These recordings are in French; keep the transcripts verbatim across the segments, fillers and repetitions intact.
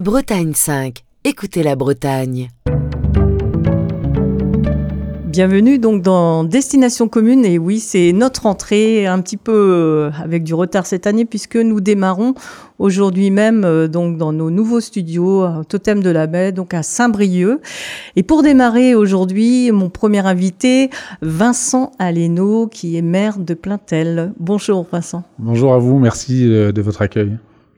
Bretagne cinq, écoutez la Bretagne. Bienvenue donc dans Destination Commune, et oui, c'est notre entrée, un petit peu avec du retard cette année, puisque nous démarrons aujourd'hui même donc dans nos nouveaux studios Totem de la Baie, donc à Saint-Brieuc. Et pour démarrer aujourd'hui, mon premier invité, Vincent Allénaud, qui est maire de Plaintel. Bonjour Vincent. Bonjour à vous, merci de votre accueil.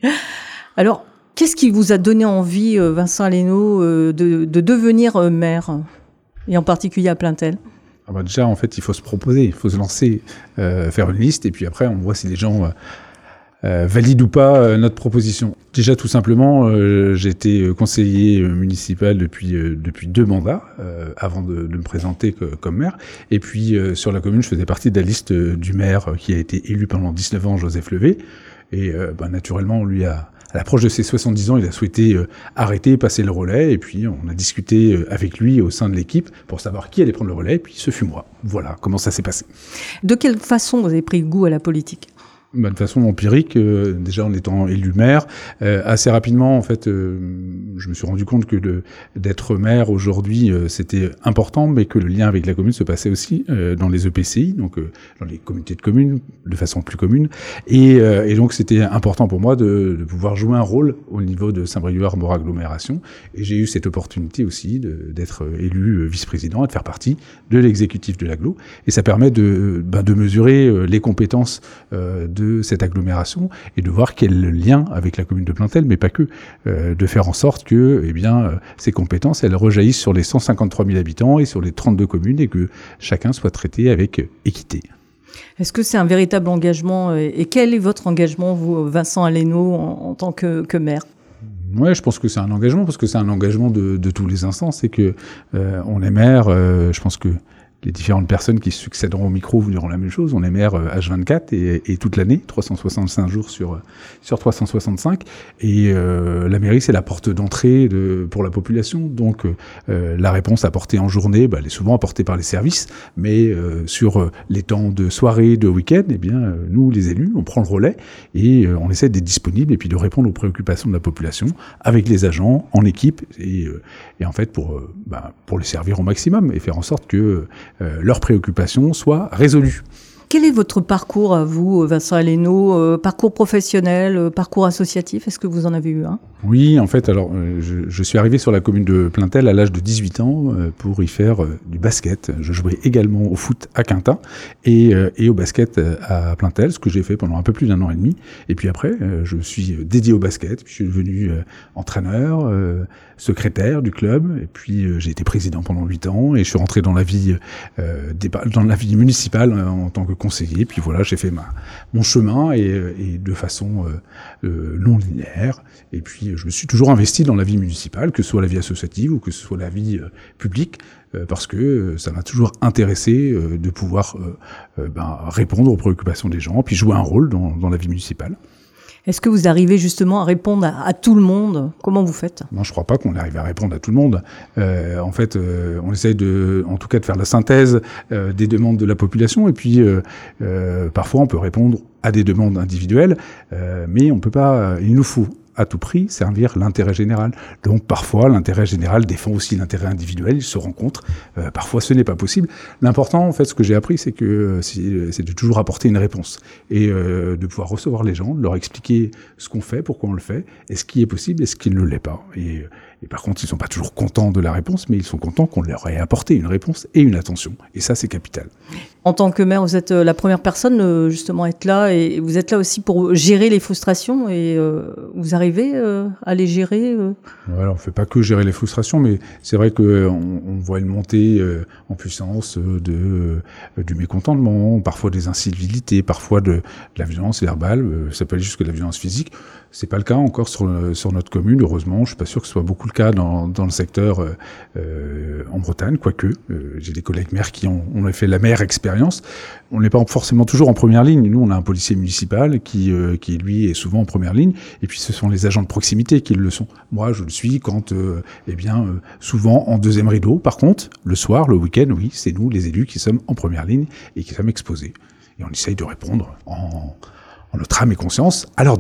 Alors, qu'est-ce qui vous a donné envie, Vincent Allénaud, de, de devenir maire ? Et en particulier à Plaintel? Ah bah déjà, en fait, il faut se proposer, il faut se lancer, euh, faire une liste, et puis après, on voit si les gens euh, euh, valident ou pas euh, notre proposition. Déjà, tout simplement, euh, j'ai été conseiller municipal depuis euh, depuis deux mandats, euh, avant de, de me présenter que, comme maire. Et puis, euh, sur la commune, je faisais partie de la liste du maire qui a été élu pendant dix-neuf ans, Joseph Levé. Et euh, bah, naturellement, on lui a... À l'approche de ses soixante-dix ans, il a souhaité euh, arrêter, passer le relais, et puis on a discuté euh, avec lui au sein de l'équipe pour savoir qui allait prendre le relais, et puis ce fut moi. Voilà comment ça s'est passé. De quelle façon vous avez pris goût à la politique ? Bah, de façon empirique, euh, déjà en étant élu maire, euh, assez rapidement, en fait, euh, je me suis rendu compte que de, d'être maire aujourd'hui, euh, c'était important, mais que le lien avec la commune se passait aussi euh, dans les E P C I, donc euh, dans les communautés de communes, de façon plus commune, et, euh, et donc c'était important pour moi de, de pouvoir jouer un rôle au niveau de Saint-Brieuc-Armor Agglomération, et j'ai eu cette opportunité aussi de, d'être élu vice-président et de faire partie de l'exécutif de l'agglo, et ça permet de, ben, de mesurer les compétences euh, de de cette agglomération et de voir quel lien avec la commune de Plaintel, mais pas que, euh, de faire en sorte que eh bien, euh, ces compétences, elles rejaillissent sur les cent cinquante-trois mille habitants et sur les trente-deux communes et que chacun soit traité avec équité. Est-ce que c'est un véritable engagement et quel est votre engagement, vous, Vincent Allénaud, en, en tant que, que maire ? Ouais, je pense que c'est un engagement parce que c'est un engagement de, de tous les instants. C'est que euh, on est maire, euh, je pense que les différentes personnes qui succéderont au micro vous diront la même chose. On est maire H vingt-quatre et, et toute l'année, trois cent soixante-cinq jours sur sur trois cent soixante-cinq. Et euh, la mairie, c'est la porte d'entrée de, pour la population. Donc, euh, la réponse apportée en journée, bah, elle est souvent apportée par les services. Mais euh, sur les temps de soirée, de week-end, eh bien, euh, nous, les élus, on prend le relais et euh, on essaie d'être disponible et puis de répondre aux préoccupations de la population avec les agents, en équipe et, euh, et en fait pour euh, bah, pour les servir au maximum et faire en sorte que Euh, leurs préoccupations soient résolues. Quel est votre parcours à vous, Vincent Allénaud, euh, parcours professionnel, euh, parcours associatif? Est-ce que vous en avez eu un? Oui, en fait, alors euh, je, je suis arrivé sur la commune de Plaintel à l'âge de dix-huit ans euh, pour y faire euh, du basket. Je jouais également au foot à Quintin et, euh, et au basket à Plaintel, ce que j'ai fait pendant un peu plus d'un an et demi. Et puis après, euh, je me suis dédié au basket. Puis je suis devenu euh, entraîneur, euh, secrétaire du club. Et puis euh, j'ai été président pendant huit ans et je suis rentré dans la vie, euh, dans la vie municipale euh, en tant que conseiller. Puis voilà, j'ai fait ma, mon chemin et, et de façon euh, euh, non linéaire. Et puis je me suis toujours investi dans la vie municipale, que ce soit la vie associative ou que ce soit la vie euh, publique, euh, parce que euh, ça m'a toujours intéressé euh, de pouvoir euh, euh, ben, répondre aux préoccupations des gens, puis jouer un rôle dans, dans la vie municipale. Est-ce que vous arrivez justement à répondre à, à tout le monde? Comment vous faites? Non, je crois pas qu'on arrive à répondre à tout le monde. Euh, en fait, euh, on essaye de, en tout cas, de faire la synthèse euh, des demandes de la population. Et puis, euh, euh, parfois, on peut répondre à des demandes individuelles, euh, mais on peut pas. Il nous faut à tout prix servir l'intérêt général. Donc parfois, l'intérêt général défend aussi l'intérêt individuel, ils se rencontrent. Euh, parfois, ce n'est pas possible. L'important, en fait, ce que j'ai appris, c'est que c'est, c'est de toujours apporter une réponse et euh, de pouvoir recevoir les gens, de leur expliquer ce qu'on fait, pourquoi on le fait, et ce qui est possible et ce qui ne l'est pas. Et, et par contre, ils sont pas toujours contents de la réponse, mais ils sont contents qu'on leur ait apporté une réponse et une attention. Et ça, c'est capital. En tant que maire, vous êtes la première personne justement à être là, et vous êtes là aussi pour gérer les frustrations, et euh, vous arrivez euh, à les gérer euh... Voilà, on fait pas que gérer les frustrations, mais c'est vrai que on, on voit une montée euh, en puissance de euh, du mécontentement, parfois des incivilités, parfois de, de la violence verbale. Euh, ça peut aller jusqu'à la violence physique. C'est pas le cas encore sur sur notre commune, heureusement. Je suis pas sûr que ce soit beaucoup le cas dans dans le secteur euh, euh, en Bretagne, quoique euh, j'ai des collègues maires qui ont on a fait la maire expérience. On n'est pas forcément toujours en première ligne. Nous, on a un policier municipal qui euh, qui lui est souvent en première ligne, et puis ce sont les agents de proximité qui le sont. Moi, je le suis quand euh, eh bien euh, souvent en deuxième rideau. Par contre, le soir, le week-end, oui, c'est nous les élus qui sommes en première ligne et qui sommes exposés. Et on essaye de répondre en en notre âme et conscience à leurs demandes.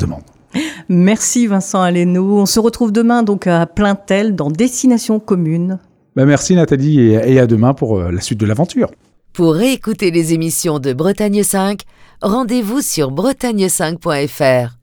Merci Vincent Aleno. On se retrouve demain donc à Plaintel dans Destination Commune. Bah merci Nathalie et, et à demain pour la suite de l'aventure. Pour réécouter les émissions de Bretagne cinq, rendez-vous sur bretagne cinq point f r.